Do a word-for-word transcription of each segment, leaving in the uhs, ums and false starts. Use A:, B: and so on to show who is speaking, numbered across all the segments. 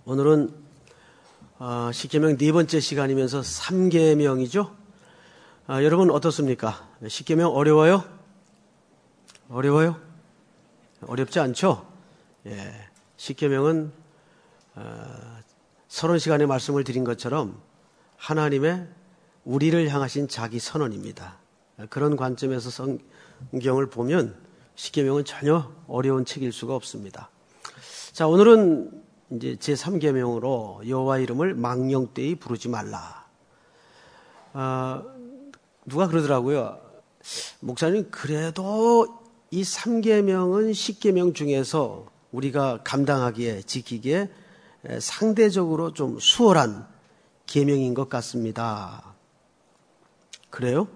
A: 오늘은 어, 십계명 네 번째 시간이면서 삼계명이죠. 아, 여러분 어떻습니까? 십계명 어려워요? 어려워요? 어렵지 않죠? 예, 십계명은 어, 서론 시간에 말씀을 드린 것처럼 하나님의 우리를 향하신 자기 선언입니다. 그런 관점에서 성경을 보면 십계명은 전혀 어려운 책일 수가 없습니다. 자, 오늘은 이제 제삼 계명으로 여호와 이름을 망령되이 부르지 말라. 아, 누가 그러더라고요. 목사님, 그래도 이 삼 계명은 십 계명 중에서 우리가 감당하기에, 지키기에 상대적으로 좀 수월한 계명인 것 같습니다. 그래요?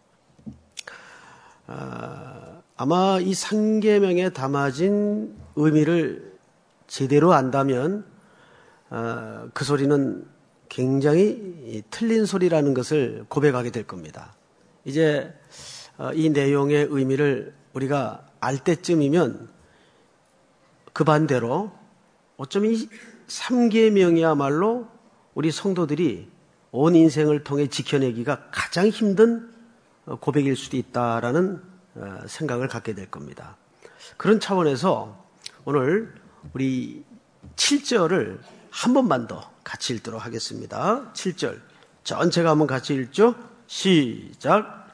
A: 아, 아마 이 삼 계명에 담아진 의미를 제대로 안다면 어, 그 소리는 굉장히 틀린 소리라는 것을 고백하게 될 겁니다. 이제 어, 이 내용의 의미를 우리가 알 때쯤이면 그 반대로 어쩌면 이 삼 계명이야말로 우리 성도들이 온 인생을 통해 지켜내기가 가장 힘든 고백일 수도 있다라는 생각을 갖게 될 겁니다. 그런 차원에서 오늘 우리 칠 절을 한 번만 더 같이 읽도록 하겠습니다. 칠 절 전체가 한번 같이 읽죠. 시작.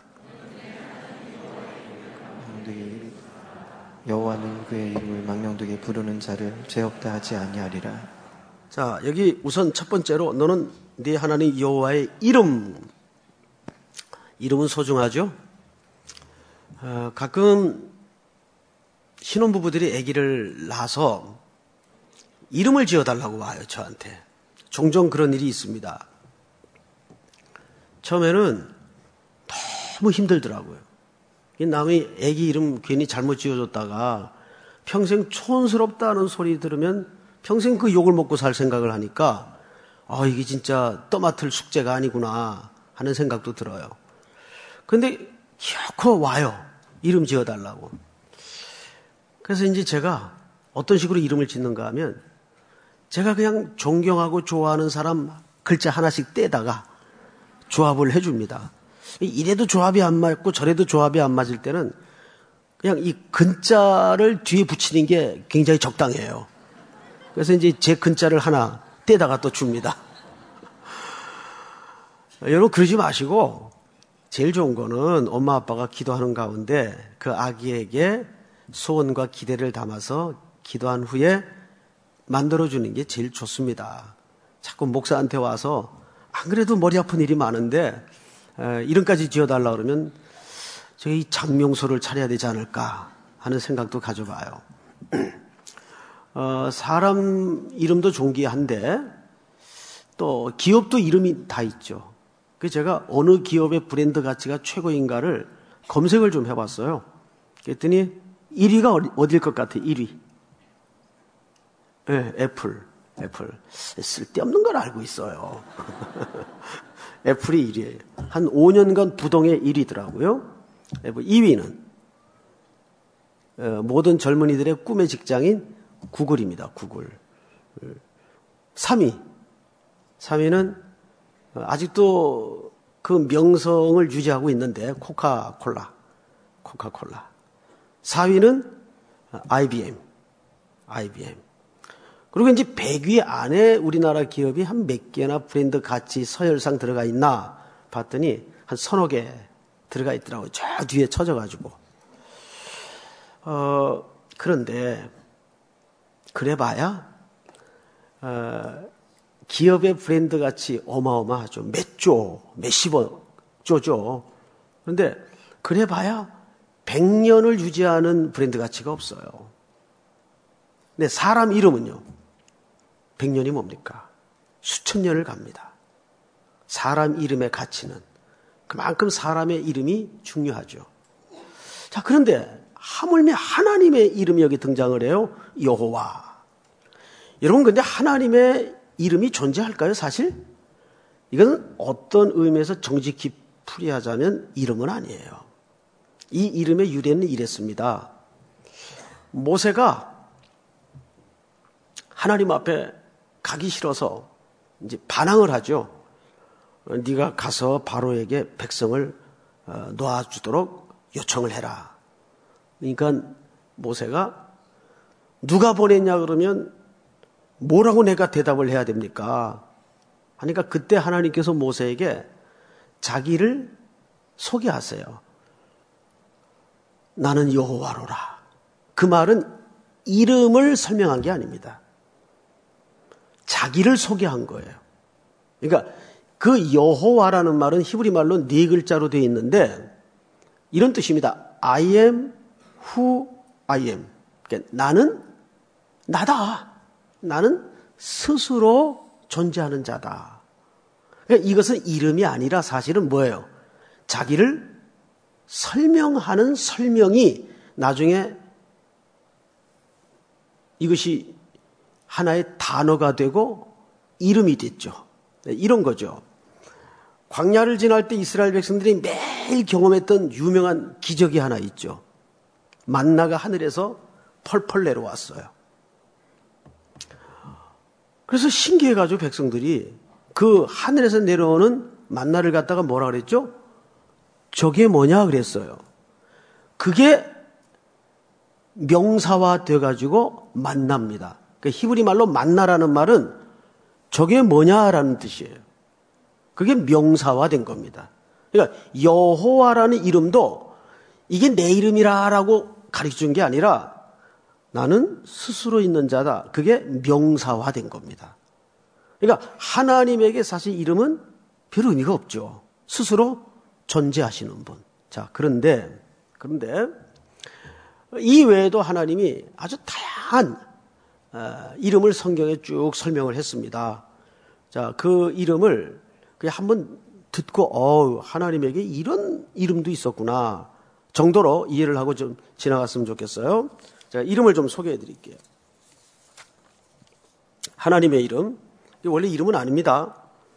B: 여호와는 그의 이름을 망령되게 부르는 자를 죄 없다 하지 아니하리라.
A: 자, 여기 우선 첫 번째로 너는 네 하나님 여호와의 이름. 이름은 소중하죠. 어, 가끔 신혼부부들이 아기를 낳아서 이름을 지어달라고 와요, 저한테. 종종 그런 일이 있습니다. 처음에는 너무 힘들더라고요. 남이 아기 이름 괜히 잘못 지어줬다가 평생 촌스럽다는 소리 들으면 평생 그 욕을 먹고 살 생각을 하니까 아, 이게 진짜 떠맡을 숙제가 아니구나 하는 생각도 들어요. 근데 기어코 와요. 이름 지어달라고. 그래서 이제 제가 어떤 식으로 이름을 짓는가 하면 제가 그냥 존경하고 좋아하는 사람 글자 하나씩 떼다가 조합을 해줍니다. 이래도 조합이 안 맞고 저래도 조합이 안 맞을 때는 그냥 이 근자를 뒤에 붙이는 게 굉장히 적당해요. 그래서 이제 제 근자를 하나 떼다가 또 줍니다. 여러분 그러지 마시고 제일 좋은 거는 엄마 아빠가 기도하는 가운데 그 아기에게 소원과 기대를 담아서 기도한 후에 만들어주는 게 제일 좋습니다. 자꾸 목사한테 와서 안 그래도 머리 아픈 일이 많은데 에, 이름까지 지어달라 그러면 저희 장명소를 차려야 되지 않을까 하는 생각도 가져봐요. 어, 사람 이름도 존귀한데 또 기업도 이름이 다 있죠. 그래서 제가 어느 기업의 브랜드 가치가 최고인가를 검색을 좀 해봤어요. 그랬더니 일 위가 어딜 것 같아요? 일 위. 네, 애플. 애플. 쓸데없는 걸 알고 있어요. 애플이 일 위예요. 한 오 년간 부동의 일 위더라고요. 이 위는 모든 젊은이들의 꿈의 직장인 구글입니다. 구글. 삼 위. 삼 위는 아직도 그 명성을 유지하고 있는데 코카콜라. 코카콜라. 사 위는 아이비엠. 아이비엠. 그리고 이제 백 위 안에 우리나라 기업이 한 몇 개나 브랜드 가치 서열상 들어가 있나 봤더니 한 서너 개 들어가 있더라고요. 저 뒤에 쳐져가지고. 어, 그런데 그래봐야 어, 기업의 브랜드 가치 어마어마하죠. 몇 조, 몇십억 조죠. 그런데 그래봐야 백 년을 유지하는 브랜드 가치가 없어요. 근데 사람 이름은요. 백 년이 뭡니까? 수천 년을 갑니다. 사람 이름의 가치는 그만큼 사람의 이름이 중요하죠. 자, 그런데 하물며 하나님의 이름이 여기 등장을 해요. 여호와. 여러분, 근데 하나님의 이름이 존재할까요, 사실? 이건 어떤 의미에서 정직히 풀이하자면 이름은 아니에요. 이 이름의 유래는 이랬습니다. 모세가 하나님 앞에 가기 싫어서 이제 반항을 하죠. 네가 가서 바로에게 백성을 놓아주도록 요청을 해라. 그러니까 모세가 누가 보냈냐 그러면 뭐라고 내가 대답을 해야 됩니까? 하니까 그때 하나님께서 모세에게 자기를 소개하세요. 나는 여호와로라. 그 말은 이름을 설명한 게 아닙니다. 자기를 소개한 거예요. 그러니까 그 여호와라는 말은 히브리 말로 네 글자로 되어 있는데 이런 뜻입니다. I am who I am. 그러니까 나는 나다. 나는 스스로 존재하는 자다. 그러니까 이것은 이름이 아니라 사실은 뭐예요? 자기를 설명하는 설명이 나중에 이것이 하나의 단어가 되고 이름이 됐죠. 이런 거죠. 광야를 지날 때 이스라엘 백성들이 매일 경험했던 유명한 기적이 하나 있죠. 만나가 하늘에서 펄펄 내려왔어요. 그래서 신기해가지고 백성들이 그 하늘에서 내려오는 만나를 갖다가 뭐라 그랬죠? 저게 뭐냐 그랬어요. 그게 명사화 돼가지고 만납니다. 그러니까 히브리 말로 만나라는 말은 저게 뭐냐라는 뜻이에요. 그게 명사화된 겁니다. 그러니까 여호와라는 이름도 이게 내 이름이라라고 가르쳐준 게 아니라 나는 스스로 있는 자다. 그게 명사화된 겁니다. 그러니까 하나님에게 사실 이름은 별 의미가 없죠. 스스로 존재하시는 분. 자, 그런데 그런데 이 외에도 하나님이 아주 다양한 이름을 성경에 쭉 설명을 했습니다. 자, 그 이름을 그냥 한번 듣고 어, 하나님에게 이런 이름도 있었구나 정도로 이해를 하고 좀 지나갔으면 좋겠어요. 자, 이름을 좀 소개해 드릴게요. 하나님의 이름, 원래 이름은 아닙니다.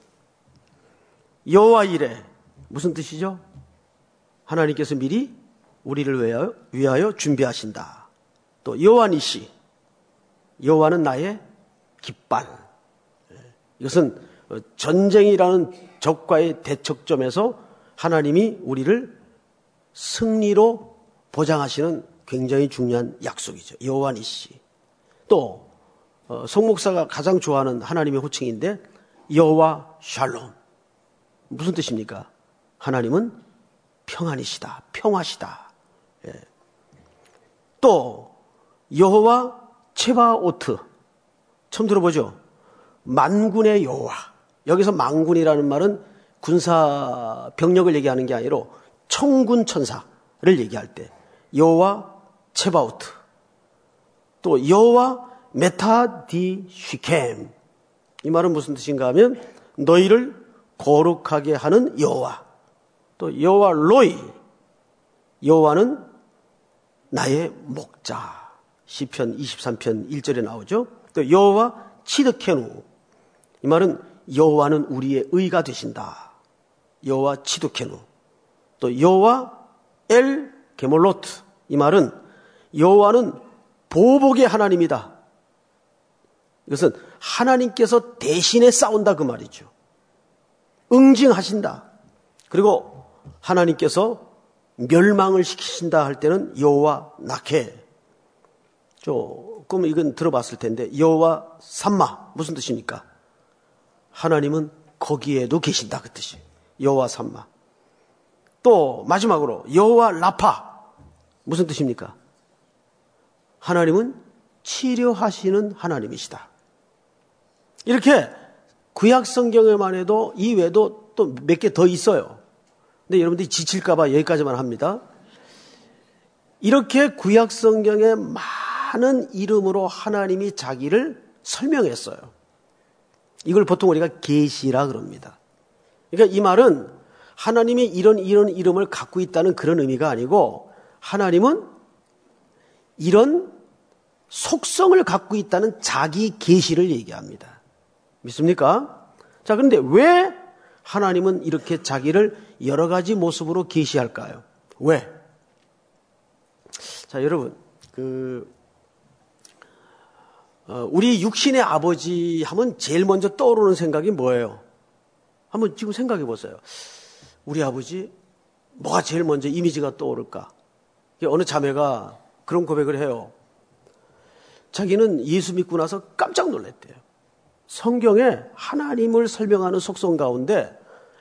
A: 여호와 이레, 무슨 뜻이죠? 하나님께서 미리 우리를 위하여, 위하여 준비하신다. 또 여호와 니시, 여호와는 나의 깃발. 이것은 전쟁이라는 적과의 대척점에서 하나님이 우리를 승리로 보장하시는 굉장히 중요한 약속이죠. 여호와 니시. 또 송 목사가 가장 좋아하는 하나님의 호칭인데 여호와 샬롬. 무슨 뜻입니까? 하나님은 평안이시다. 평화시다. 예. 또 여호와 체바오트. 처음 들어보죠? 만군의 여호와. 여기서 만군이라는 말은 군사 병력을 얘기하는 게 아니라 천군 천사를 얘기할 때 여호와 체바오트. 또 여호와 메타디 쉬켐. 이 말은 무슨 뜻인가 하면 너희를 거룩하게 하는 여호와. 또 여호와 로이. 여호와는 나의 목자. 시편 이십삼 편 일 절에 나오죠. 또 여호와 치드케누. 이 말은 여호와는 우리의 의가 되신다. 여호와 치드케누. 또 여호와 엘 게몰로트. 이 말은 여호와는 보복의 하나님이다. 이것은 하나님께서 대신에 싸운다 그 말이죠. 응징하신다. 그리고 하나님께서 멸망을 시키신다 할 때는 여호와 나케. 조금 이건 들어봤을 텐데 여호와 삼마 무슨 뜻입니까? 하나님은 거기에도 계신다 그 뜻이에요. 여호와 삼마. 또 마지막으로 여호와 라파 무슨 뜻입니까? 하나님은 치료하시는 하나님이시다. 이렇게 구약 성경에만 해도 이 외에도 또 몇 개 더 있어요. 근데 여러분들이 지칠까 봐 여기까지만 합니다. 이렇게 구약 성경에 많은 이름으로 하나님이 자기를 설명했어요. 이걸 보통 우리가 계시라 그럽니다. 그러니까 이 말은 하나님이 이런 이런 이름을 갖고 있다는 그런 의미가 아니고 하나님은 이런 속성을 갖고 있다는 자기 계시를 얘기합니다. 믿습니까? 자, 그런데 왜 하나님은 이렇게 자기를 여러 가지 모습으로 계시할까요? 왜? 자, 여러분, 그 어, 우리 육신의 아버지 하면 제일 먼저 떠오르는 생각이 뭐예요? 한번 지금 생각해 보세요. 우리 아버지 뭐가 제일 먼저 이미지가 떠오를까? 어느 자매가 그런 고백을 해요. 자기는 예수 믿고 나서 깜짝 놀랐대요. 성경에 하나님을 설명하는 속성 가운데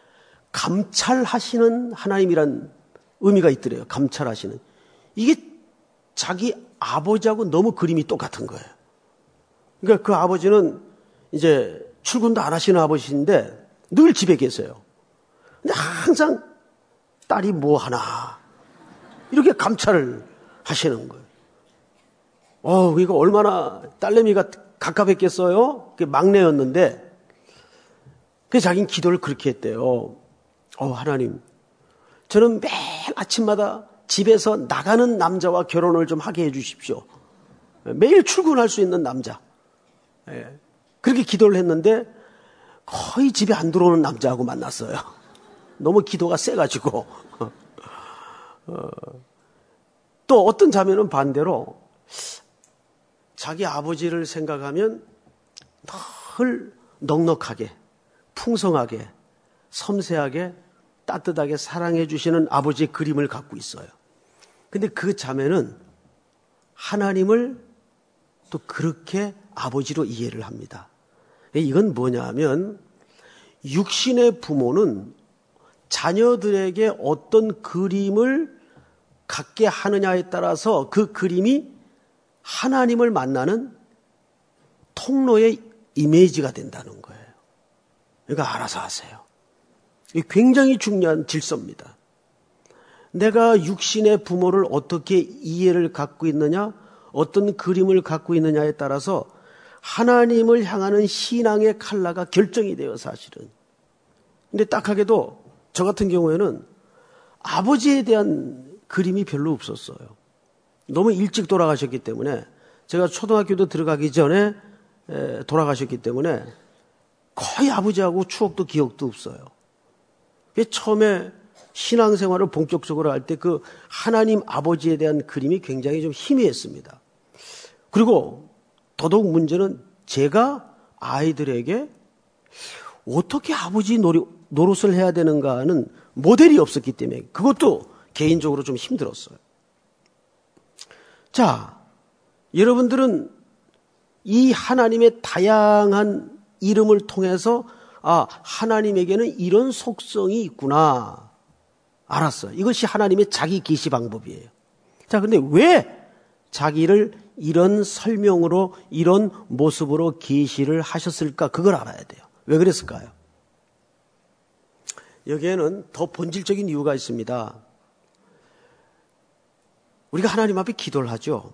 A: 감찰하시는 하나님이란 의미가 있더래요. 감찰하시는. 이게 자기 아버지하고 너무 그림이 똑같은 거예요. 그러니까 그 아버지는 이제 출근도 안 하시는 아버지인데 늘 집에 계세요. 근데 항상 딸이 뭐 하나 이렇게 감찰을 하시는 거예요. 어, 그러니까 얼마나 딸내미가 갑갑했겠어요? 그게 막내였는데 그래서 자기는 기도를 그렇게 했대요. 어, 하나님, 저는 매일 아침마다 집에서 나가는 남자와 결혼을 좀 하게 해 주십시오. 매일 출근할 수 있는 남자. 예. 그렇게 기도를 했는데 거의 집에 안 들어오는 남자하고 만났어요. 너무 기도가 세가지고. 어. 또 어떤 자매는 반대로 자기 아버지를 생각하면 늘 넉넉하게, 풍성하게, 섬세하게, 따뜻하게 사랑해 주시는 아버지의 그림을 갖고 있어요. 근데 그 자매는 하나님을 또 그렇게 아버지로 이해를 합니다. 이건 뭐냐 하면 육신의 부모는 자녀들에게 어떤 그림을 갖게 하느냐에 따라서 그 그림이 하나님을 만나는 통로의 이미지가 된다는 거예요. 그러니까 알아서 하세요. 이게 굉장히 중요한 질서입니다. 내가 육신의 부모를 어떻게 이해를 갖고 있느냐, 어떤 그림을 갖고 있느냐에 따라서 하나님을 향하는 신앙의 컬러가 결정이 돼요, 사실은. 근데 딱하게도 저 같은 경우에는 아버지에 대한 그림이 별로 없었어요. 너무 일찍 돌아가셨기 때문에 제가 초등학교도 들어가기 전에 돌아가셨기 때문에 거의 아버지하고 추억도 기억도 없어요. 처음에 신앙생활을 본격적으로 할 때 그 하나님 아버지에 대한 그림이 굉장히 좀 희미했습니다. 그리고 더더욱 문제는 제가 아이들에게 어떻게 아버지 노릇을 해야 되는가 하는 모델이 없었기 때문에 그것도 개인적으로 좀 힘들었어요. 자, 여러분들은 이 하나님의 다양한 이름을 통해서 아, 하나님에게는 이런 속성이 있구나 알았어요. 이것이 하나님의 자기 계시 방법이에요. 자, 근데 왜 자기를 이런 설명으로 이런 모습으로 계시를 하셨을까? 그걸 알아야 돼요. 왜 그랬을까요? 여기에는 더 본질적인 이유가 있습니다. 우리가 하나님 앞에 기도를 하죠.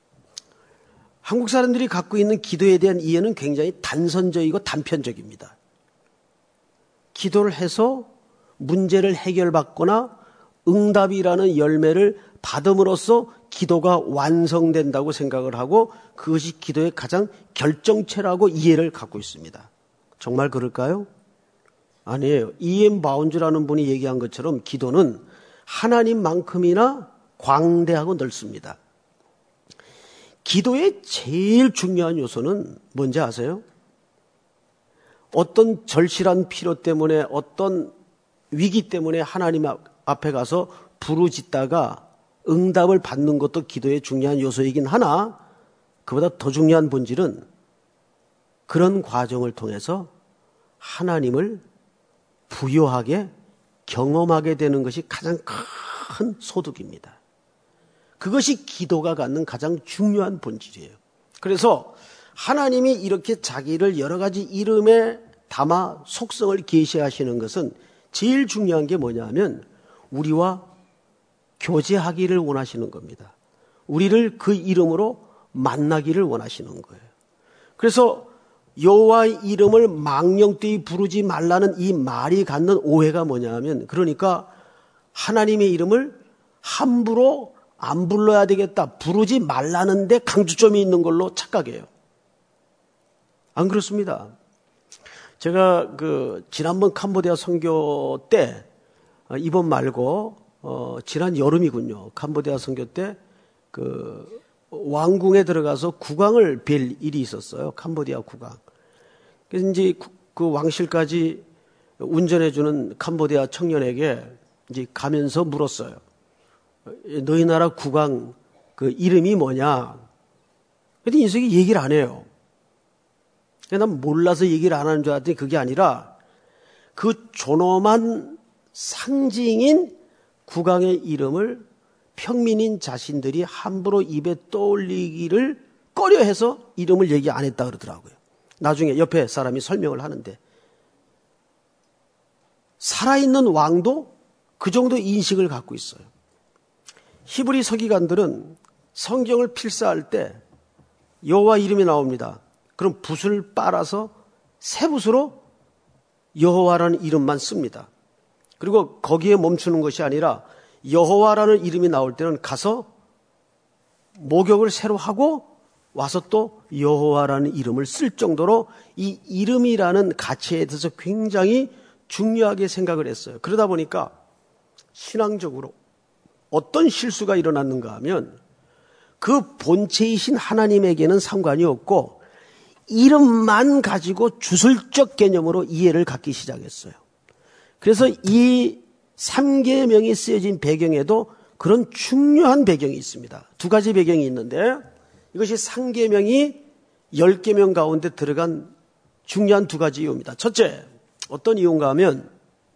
A: 한국 사람들이 갖고 있는 기도에 대한 이해는 굉장히 단선적이고 단편적입니다. 기도를 해서 문제를 해결받거나 응답이라는 열매를 받음으로써 기도가 완성된다고 생각을 하고 그것이 기도의 가장 결정체라고 이해를 갖고 있습니다. 정말 그럴까요? 아니에요. 이엠 바운즈라는 분이 얘기한 것처럼 기도는 하나님만큼이나 광대하고 넓습니다. 기도의 제일 중요한 요소는 뭔지 아세요? 어떤 절실한 필요 때문에 어떤 위기 때문에 하나님 앞에 가서 부르짖다가 응답을 받는 것도 기도의 중요한 요소이긴 하나 그보다 더 중요한 본질은 그런 과정을 통해서 하나님을 부요하게 경험하게 되는 것이 가장 큰 소득입니다. 그것이 기도가 갖는 가장 중요한 본질이에요. 그래서 하나님이 이렇게 자기를 여러 가지 이름에 담아 속성을 계시하시는 것은 제일 중요한 게 뭐냐면 우리와 교제하기를 원하시는 겁니다. 우리를 그 이름으로 만나기를 원하시는 거예요. 그래서 여호와의 이름을 망령되이 부르지 말라는 이 말이 갖는 오해가 뭐냐면 그러니까 하나님의 이름을 함부로 안 불러야 되겠다, 부르지 말라는데 강조점이 있는 걸로 착각해요. 안 그렇습니다. 제가 그 지난번 캄보디아 선교 때 이번 말고 어 지난 여름이군요. 캄보디아 선교 때 그 왕궁에 들어가서 국왕을 뵐 일이 있었어요. 캄보디아 국왕. 그래서 이제 그 왕실까지 운전해주는 캄보디아 청년에게 이제 가면서 물었어요. 너희 나라 국왕 그 이름이 뭐냐? 근데 인석이 얘기를 안 해요. 난 몰라서 얘기를 안 하는 줄 알았더니 그게 아니라 그 존엄한 상징인 국왕의 이름을 평민인 자신들이 함부로 입에 떠올리기를 꺼려해서 이름을 얘기 안 했다 그러더라고요. 나중에 옆에 사람이 설명을 하는데 살아있는 왕도 그 정도 인식을 갖고 있어요. 히브리 서기관들은 성경을 필사할 때 여호와 이름이 나옵니다. 그럼 붓을 빨아서 새 붓으로 여호와라는 이름만 씁니다. 그리고 거기에 멈추는 것이 아니라 여호와라는 이름이 나올 때는 가서 목욕을 새로 하고 와서 또 여호와라는 이름을 쓸 정도로 이 이름이라는 가치에 대해서 굉장히 중요하게 생각을 했어요. 그러다 보니까 신앙적으로 어떤 실수가 일어났는가 하면 그 본체이신 하나님에게는 상관이 없고 이름만 가지고 주술적 개념으로 이해를 갖기 시작했어요. 그래서 이 삼계명이 쓰여진 배경에도 그런 중요한 배경이 있습니다. 두 가지 배경이 있는데 이것이 삼계명이 열 계명 가운데 들어간 중요한 두 가지 이유입니다. 첫째, 어떤 이유인가 하면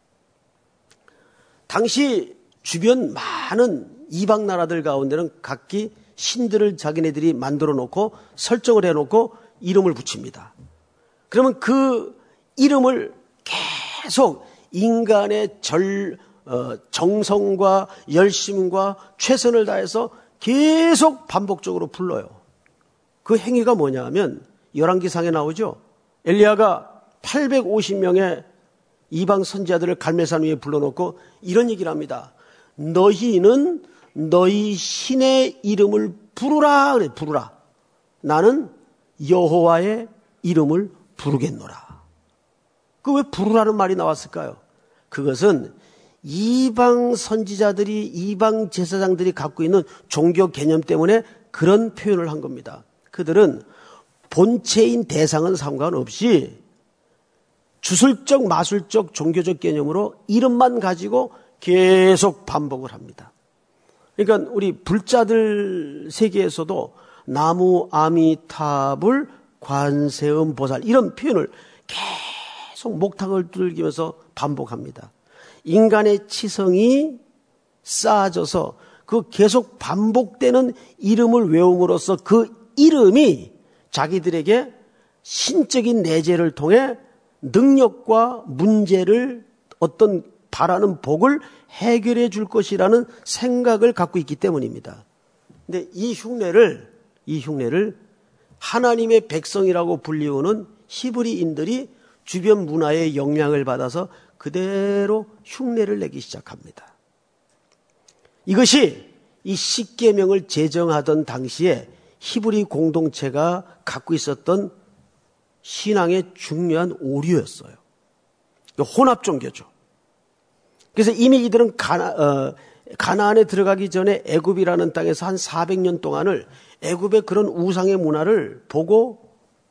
A: 당시 주변 많은 이방 나라들 가운데는 각기 신들을 자기네들이 만들어 놓고 설정을 해놓고 이름을 붙입니다. 그러면 그 이름을 계속 인간의 절, 어, 정성과 열심과 최선을 다해서 계속 반복적으로 불러요. 그 행위가 뭐냐 하면 열왕기상에 나오죠. 엘리야가 팔백오십 명의 이방 선지자들을 갈멜산 위에 불러놓고 이런 얘기를 합니다. 너희는 너희 신의 이름을 부르라. 그래, 부르라. 나는 여호와의 이름을 부르겠노라. 그 왜 부르라는 말이 나왔을까요? 그것은 이방 선지자들이, 이방 제사장들이 갖고 있는 종교 개념 때문에 그런 표현을 한 겁니다. 그들은 본체인 대상은 상관없이 주술적, 마술적, 종교적 개념으로 이름만 가지고 계속 반복을 합니다. 그러니까 우리 불자들 세계에서도 나무 아미타불 관세음 보살 이런 표현을 계속 목탁을 두들기면서 반복합니다. 인간의 치성이 쌓아져서 그 계속 반복되는 이름을 외움으로써 그 이름이 자기들에게 신적인 내재를 통해 능력과 문제를 어떤 바라는 복을 해결해 줄 것이라는 생각을 갖고 있기 때문입니다. 근데 이 흉내를, 이 흉내를 하나님의 백성이라고 불리우는 히브리인들이 주변 문화의 영향을 받아서 그대로 흉내를 내기 시작합니다. 이것이 이 십계명을 제정하던 당시에 히브리 공동체가 갖고 있었던 신앙의 중요한 오류였어요. 혼합 종교죠. 그래서 이미 이들은 가나, 어, 가나안에 들어가기 전에 애굽이라는 땅에서 한 사백 년 동안을 애굽의 그런 우상의 문화를 보고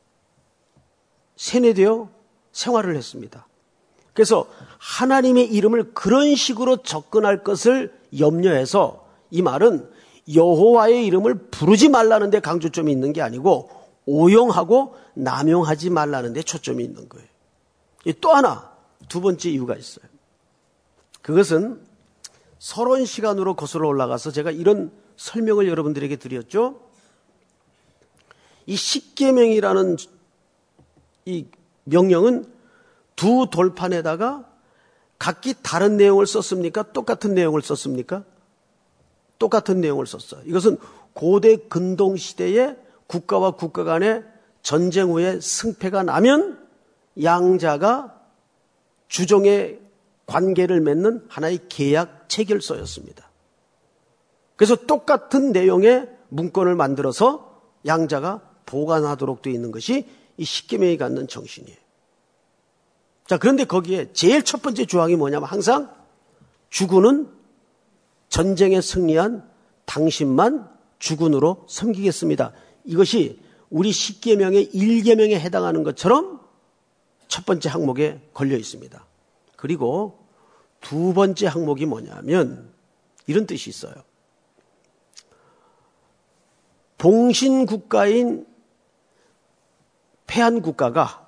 A: 세뇌되어 생활을 했습니다. 그래서 하나님의 이름을 그런 식으로 접근할 것을 염려해서 이 말은 여호와의 이름을 부르지 말라는 데 강조점이 있는 게 아니고 오용하고 남용하지 말라는 데 초점이 있는 거예요. 또 하나, 두 번째 이유가 있어요. 그것은 서론 시간으로 거슬러 올라가서 제가 이런 설명을 여러분들에게 드렸죠. 이 십계명이라는 이 명령은 두 돌판에다가 각기 다른 내용을 썼습니까? 똑같은 내용을 썼습니까? 똑같은 내용을 썼어요. 이것은 고대 근동 시대에 국가와 국가 간의 전쟁 후에 승패가 나면 양자가 주종의 관계를 맺는 하나의 계약 체결서였습니다. 그래서 똑같은 내용의 문건을 만들어서 양자가 보관하도록 되어 있는 것이 이 십계명이 갖는 정신이에요. 자, 그런데 거기에 제일 첫 번째 조항이 뭐냐면 항상 주군은 전쟁에 승리한 당신만 주군으로 섬기겠습니다. 이것이 우리 십계명의 일계명에 해당하는 것처럼 첫 번째 항목에 걸려 있습니다. 그리고 두 번째 항목이 뭐냐면 이런 뜻이 있어요. 봉신국가인 패한 국가가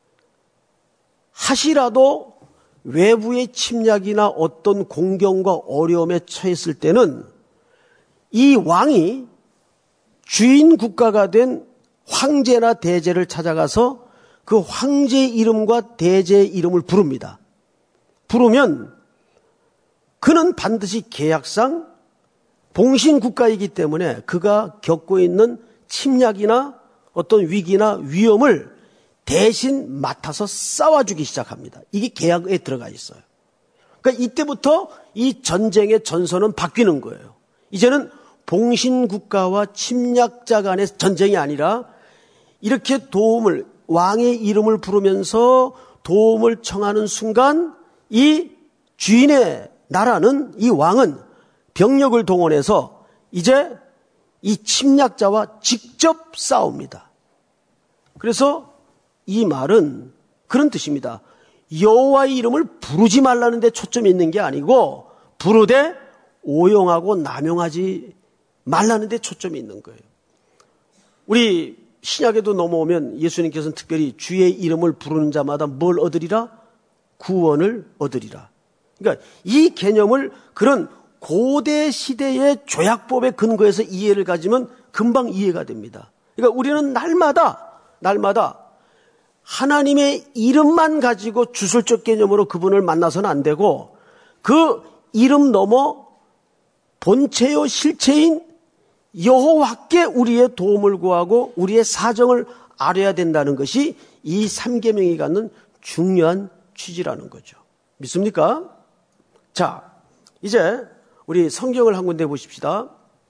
A: 하시라도 외부의 침략이나 어떤 공경과 어려움에 처했을 때는 이 왕이 주인 국가가 된 황제나 대제를 찾아가서 그 황제의 이름과 대제의 이름을 부릅니다. 부르면 그는 반드시 계약상 봉신국가이기 때문에 그가 겪고 있는 침략이나 어떤 위기나 위험을 대신 맡아서 싸워주기 시작합니다. 이게 계약에 들어가 있어요. 그러니까 이때부터 이 전쟁의 전선은 바뀌는 거예요. 이제는 봉신국가와 침략자 간의 전쟁이 아니라 이렇게 도움을, 왕의 이름을 부르면서 도움을 청하는 순간 이 주인의 나라는, 이 왕은 병력을 동원해서 이제 이 침략자와 직접 싸웁니다. 그래서 이 말은 그런 뜻입니다. 여호와의 이름을 부르지 말라는 데 초점이 있는 게 아니고 부르되 오용하고 남용하지 말라는 데 초점이 있는 거예요. 우리 신약에도 넘어오면 예수님께서는 특별히 주의 이름을 부르는 자마다 뭘 얻으리라? 구원을 얻으리라. 그러니까 이 개념을 그런 고대 시대의 조약법에 근거해서 이해를 가지면 금방 이해가 됩니다. 그러니까 우리는 날마다 날마다 하나님의 이름만 가지고 주술적 개념으로 그분을 만나서는 안 되고 그 이름 넘어 본체요 실체인 여호와께 우리의 도움을 구하고 우리의 사정을 알아야 된다는 것이 이 삼계명이 갖는 중요한 취지라는 거죠. 믿습니까? 자, 이제 우리 성경을 한 군데 보십시다.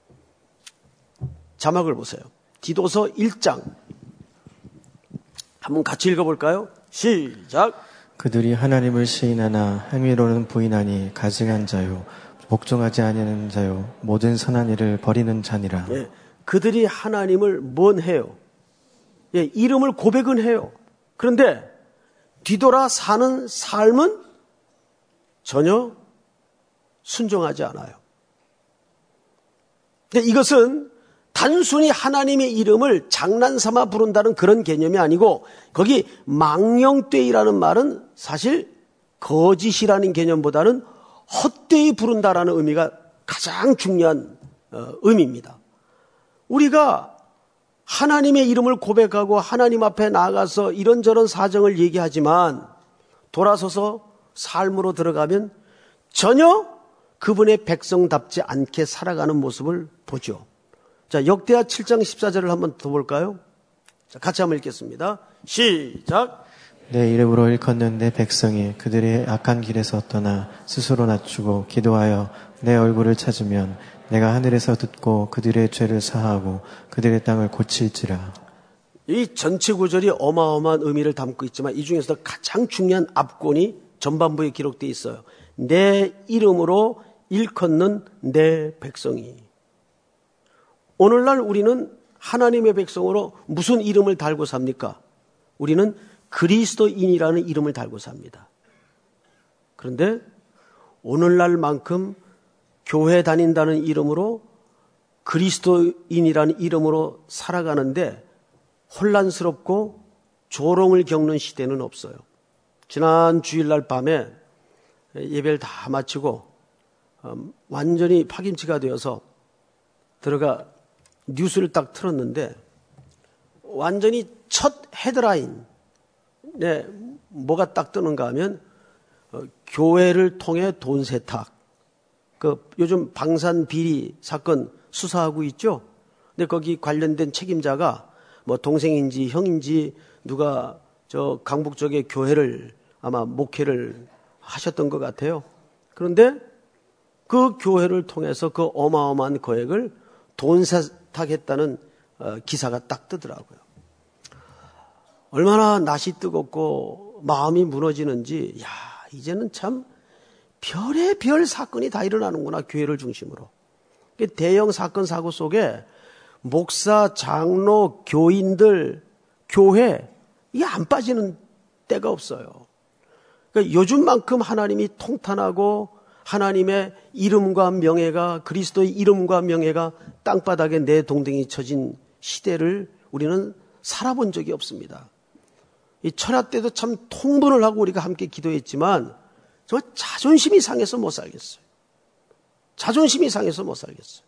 A: 자막을 보세요. 디도서 일 장. 한번 같이 읽어볼까요? 시작.
B: 그들이 하나님을 시인하나 행위로는 부인하니 가증한 자요 복종하지 아니하는 자요 모든 선한 일을 버리는 자니라.
A: 예, 그들이 하나님을 뭔 해요? 예, 이름을 고백은 해요. 그런데 뒤돌아 사는 삶은 전혀 순종하지 않아요. 근데 이것은 단순히 하나님의 이름을 장난삼아 부른다는 그런 개념이 아니고 거기 망령되이라는 말은 사실 거짓이라는 개념보다는 헛되이 부른다라는 의미가 가장 중요한 의미입니다. 우리가 하나님의 이름을 고백하고 하나님 앞에 나가서 이런저런 사정을 얘기하지만 돌아서서 삶으로 들어가면 전혀 그분의 백성답지 않게 살아가는 모습을 보죠. 자, 역대하 칠 장 십사 절을 한번 더 볼까요? 자, 같이 한번 읽겠습니다. 시작.
B: 내 이름으로 일컫는 내 백성이 그들의 악한 길에서 떠나 스스로 낮추고 기도하여 내 얼굴을 찾으면 내가 하늘에서 듣고 그들의 죄를 사하고 그들의 땅을 고칠지라.
A: 이 전체 구절이 어마어마한 의미를 담고 있지만 이 중에서 가장 중요한 앞권이 전반부에 기록되어 있어요. 내 이름으로 일컫는 내 백성이. 오늘날 우리는 하나님의 백성으로 무슨 이름을 달고 삽니까? 우리는 그리스도인이라는 이름을 달고 삽니다. 그런데 오늘날만큼 교회 다닌다는 이름으로 그리스도인이라는 이름으로 살아가는데 혼란스럽고 조롱을 겪는 시대는 없어요. 지난 주일날 밤에 예배를 다 마치고 완전히 파김치가 되어서 들어가 뉴스를 딱 틀었는데 완전히 첫 헤드라인 네, 뭐가 딱 뜨는가 하면 어, 교회를 통해 돈 세탁. 그 요즘 방산 비리 사건 수사하고 있죠. 근데 거기 관련된 책임자가 뭐 동생인지 형인지 누가 저 강북 쪽에 교회를 아마 목회를 하셨던 것 같아요. 그런데 그 교회를 통해서 그 어마어마한 거액을 돈 세탁했다는 어, 기사가 딱 뜨더라고요. 얼마나 낯이 뜨겁고 마음이 무너지는지, 야, 이제는 참 별의 별 사건이 다 일어나는구나, 교회를 중심으로. 대형 사건 사고 속에 목사, 장로, 교인들, 교회 이게 안 빠지는 때가 없어요. 그러니까 요즘만큼 하나님이 통탄하고 하나님의 이름과 명예가, 그리스도의 이름과 명예가 땅바닥에 내동댕이 쳐진 시대를 우리는 살아본 적이 없습니다. 이 철야 때도 참 통분을 하고 우리가 함께 기도했지만 정말 자존심이 상해서 못 살겠어요. 자존심이 상해서 못 살겠어요.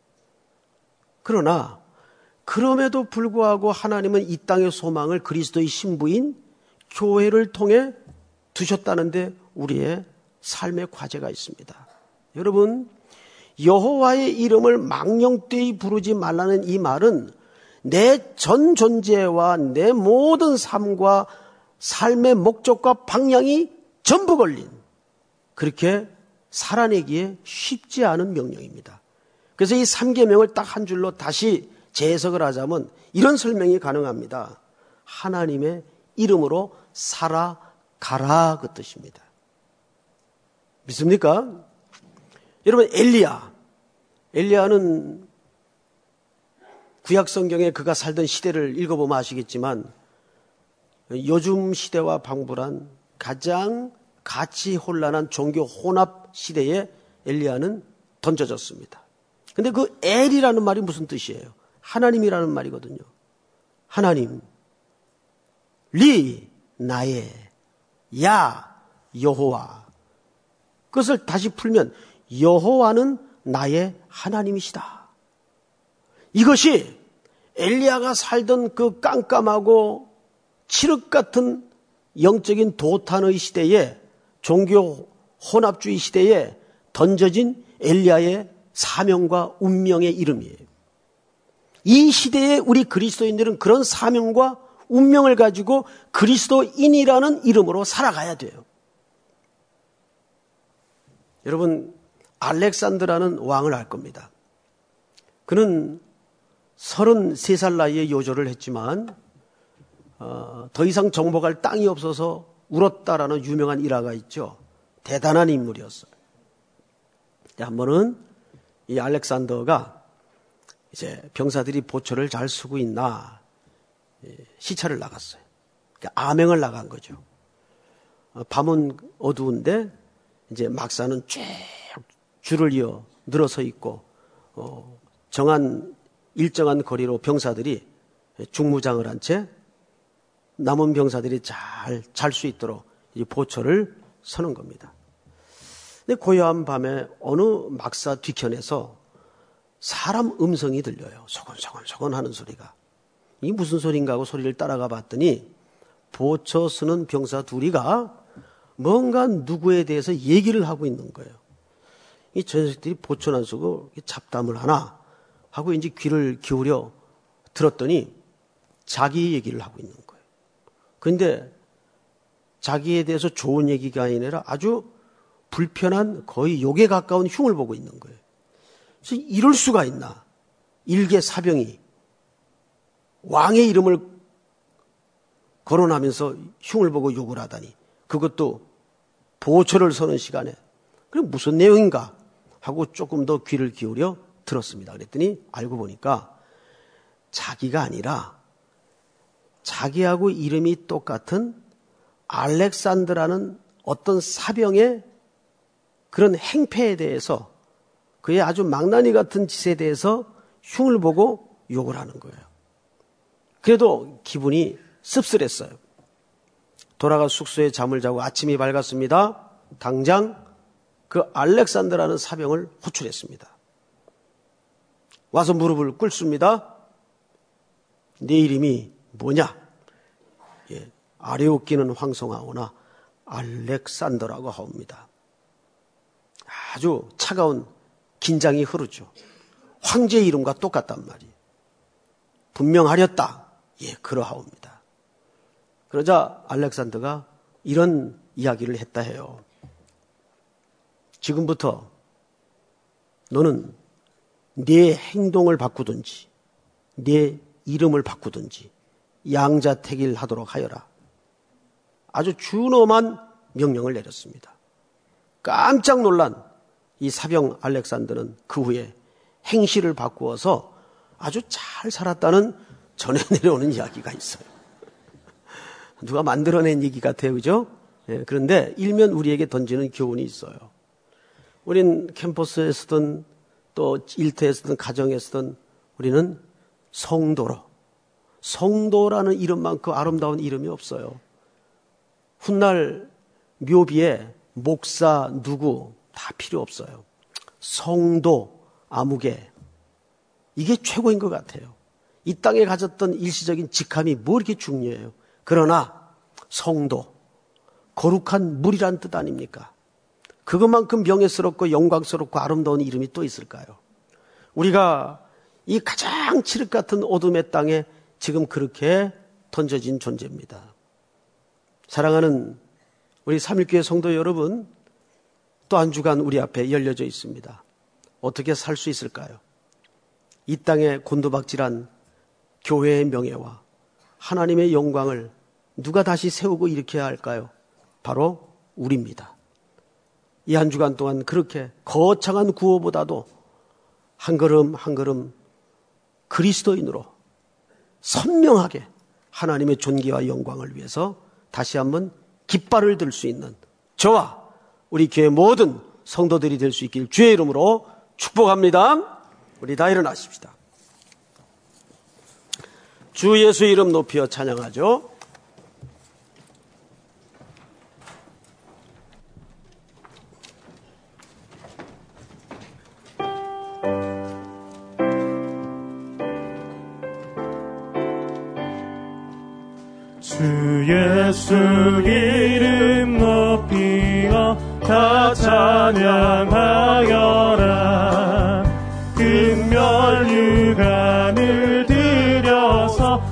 A: 그러나 그럼에도 불구하고 하나님은 이 땅의 소망을 그리스도의 신부인 교회를 통해 두셨다는데 우리의 삶의 과제가 있습니다. 여러분, 여호와의 이름을 망령되이 부르지 말라는 이 말은 내 전 존재와 내 모든 삶과 삶의 목적과 방향이 전부 걸린, 그렇게 살아내기에 쉽지 않은 명령입니다. 그래서 이 삼 계명을 딱 한 줄로 다시 재해석을 하자면 이런 설명이 가능합니다. 하나님의 이름으로 살아가라, 그 뜻입니다. 믿습니까? 여러분, 엘리야. 엘리야는 구약 성경에 그가 살던 시대를 읽어보면 아시겠지만 요즘 시대와 방불한 가장 가치 혼란한 종교 혼합 시대에 엘리야는 던져졌습니다. 근데 그 엘이라는 말이 무슨 뜻이에요? 하나님이라는 말이거든요. 하나님, 리, 나의, 야, 여호와. 그것을 다시 풀면 여호와는 나의 하나님이시다. 이것이 엘리야가 살던 그 깜깜하고 칠흑 같은 영적인 도탄의 시대에, 종교 혼합주의 시대에 던져진 엘리야의 사명과 운명의 이름이에요. 이 시대에 우리 그리스도인들은 그런 사명과 운명을 가지고 그리스도인이라는 이름으로 살아가야 돼요. 여러분, 알렉산더라는 왕을 알 겁니다. 그는 서른세 살 나이에 요절을 했지만 어, 더 이상 정복할 땅이 없어서 울었다라는 유명한 일화가 있죠. 대단한 인물이었어요. 한 번은 이 알렉산더가 이제 병사들이 보초를 잘 쓰고 있나 시찰을 나갔어요. 그러니까 암행을 나간 거죠. 밤은 어두운데 이제 막사는 쭉 줄을 이어 늘어서 있고 어, 정한 일정한 거리로 병사들이 중무장을 한 채 남은 병사들이 잘 잘 수 있도록 이 보초를 서는 겁니다. 근데 고요한 밤에 어느 막사 뒤편에서 사람 음성이 들려요. 소곤소곤소곤 하는 소리가. 이게 무슨 소린가 하고 소리를 따라가 봤더니 보초 서는 병사 둘이가 뭔가 누구에 대해서 얘기를 하고 있는 거예요. 이 저 녀석들이 보초는 안 쓰고 잡담을 하나 하고 이제 귀를 기울여 들었더니 자기 얘기를 하고 있는 거예요. 그런데 자기에 대해서 좋은 얘기가 아니라 아주 불편한, 거의 욕에 가까운 흉을 보고 있는 거예요. 그래서 이럴 수가 있나. 일개 사병이 왕의 이름을 거론하면서 흉을 보고 욕을 하다니. 그것도 보초를 서는 시간에. 그럼 무슨 내용인가 하고 조금 더 귀를 기울여 들었습니다. 그랬더니 알고 보니까 자기가 아니라 자기하고 이름이 똑같은 알렉산더라는 어떤 사병의 그런 행패에 대해서, 그의 아주 망나니 같은 짓에 대해서 흉을 보고 욕을 하는 거예요. 그래도 기분이 씁쓸했어요. 돌아가 숙소에 잠을 자고 아침이 밝았습니다. 당장 그 알렉산더라는 사병을 호출했습니다. 와서 무릎을 꿇습니다. 네 이름이 뭐냐? 예, 아래웃기는 황송하오나 알렉산더라고 하옵니다. 아주 차가운 긴장이 흐르죠. 황제의 이름과 똑같단 말이에요. 분명하렸다. 예, 그러하옵니다. 그러자 알렉산더가 이런 이야기를 했다 해요. 지금부터 너는 네 행동을 바꾸든지 네 이름을 바꾸든지 양자택일하도록 하여라. 아주 준엄한 명령을 내렸습니다. 깜짝 놀란 이 사병 알렉산더는 그 후에 행실을 바꾸어서 아주 잘 살았다는 전해 내려오는 이야기가 있어요. 누가 만들어낸 얘기 같아요, 그죠? 예, 그런데 일면 우리에게 던지는 교훈이 있어요. 우린 캠퍼스에서든 또 일터에서든 가정에서든 우리는 성도로, 성도라는 이름만큼 아름다운 이름이 없어요. 훗날 묘비에 목사 누구 다 필요 없어요. 성도, 아무개, 이게 최고인 것 같아요. 이 땅에 가졌던 일시적인 직함이 뭐 이렇게 중요해요. 그러나 성도, 거룩한 물이란 뜻 아닙니까? 그것만큼 명예스럽고 영광스럽고 아름다운 이름이 또 있을까요? 우리가 이 가장 칠흑 같은 어둠의 땅에 지금 그렇게 던져진 존재입니다. 사랑하는 우리 삼일교회 성도 여러분, 또 한 주간 우리 앞에 열려져 있습니다. 어떻게 살 수 있을까요? 이 땅에 곤두박질한 교회의 명예와 하나님의 영광을 누가 다시 세우고 일으켜야 할까요? 바로 우리입니다. 이 한 주간 동안 그렇게 거창한 구호보다도 한 걸음 한 걸음 그리스도인으로 선명하게 하나님의 존귀와 영광을 위해서 다시 한번 깃발을 들 수 있는 저와 우리 교회 모든 성도들이 될 수 있길 주의 이름으로 축복합니다. 우리 다 일어나십시다. 주 예수 이름 높여 찬양하죠.
C: 주 예수 이름 높이어 다 찬양하여라. 금멸 유관을 들여서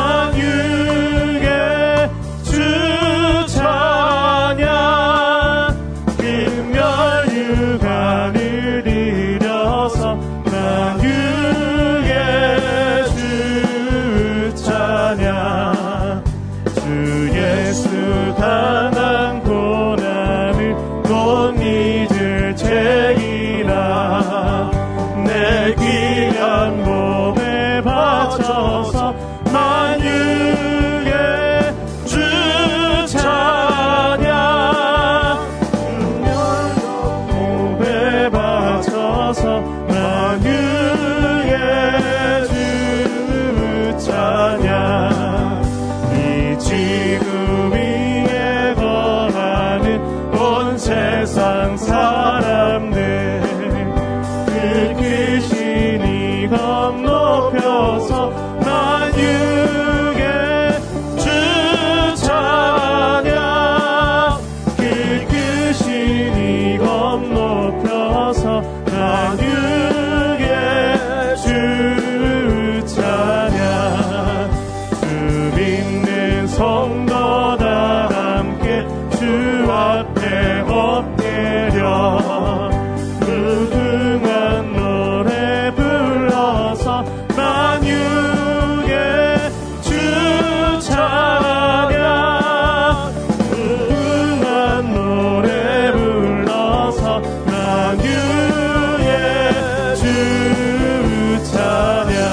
C: 만유의 주 찬양. 금멸 유관을 들여서 만유의 주 찬양. 주 예수 당한 고난을 못 잊을 죄이라. 내 귀한 몸에 바쳐서 만유의 주 찬양. 몸에 바쳐서 만유의 주 찬양. 이 지구 위에 거하는 온 세상 사람들 그 크신 이름 높여서 만유의 주 찬양. 그 크신 이름 높여서 만유의 주 찬양. 주 믿는 성도 다 함께 주 앞에 엎드려 무궁한 노래 불러서 만유의 주 찬양. 무궁한 노래 불러서 만유의 주 찬양.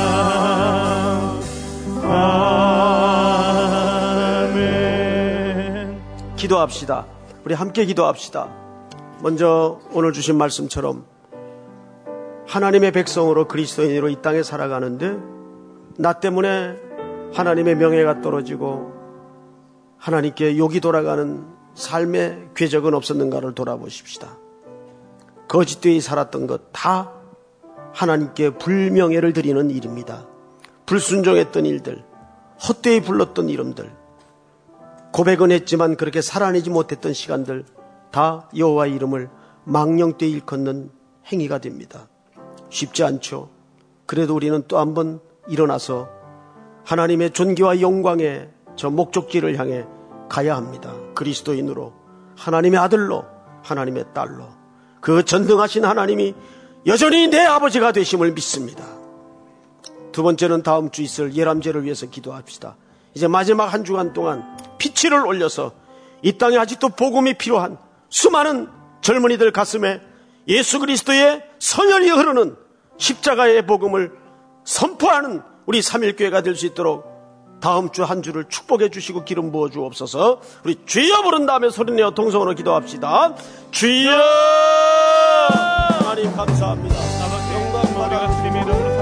C: 아멘.
A: 기도합시다. 우리 함께 기도합시다. 먼저 오늘 주신 말씀처럼 하나님의 백성으로 그리스도인으로 이 땅에 살아가는데 나 때문에 하나님의 명예가 떨어지고 하나님께 욕이 돌아가는 삶의 궤적은 없었는가를 돌아보십시다. 거짓되이 살았던 것 다 하나님께 불명예를 드리는 일입니다. 불순종했던 일들, 헛되이 불렀던 이름들, 고백은 했지만 그렇게 살아내지 못했던 시간들 다 여호와의 이름을 망령되이 일컫는 행위가 됩니다. 쉽지 않죠. 그래도 우리는 또 한번 일어나서 하나님의 존귀와 영광의 저 목적지를 향해 가야 합니다. 그리스도인으로, 하나님의 아들로, 하나님의 딸로, 그 전능하신 하나님이 여전히 내 아버지가 되심을 믿습니다. 두 번째는 다음 주 있을 예람제를 위해서 기도합시다. 이제 마지막 한 주간 동안 피치를 올려서 이 땅에 아직도 복음이 필요한 수많은 젊은이들 가슴에 예수 그리스도의 선혈이 흐르는 십자가의 복음을 선포하는 우리 삼일교회가 될 수 있도록 다음 주 한 주를 축복해 주시고 기름 부어 주옵소서. 우리 주여 부른 다음에 소리내어 동성으로 기도합시다. 주여! 하나님 감사합니다.
C: 우리가 주님의 이름으로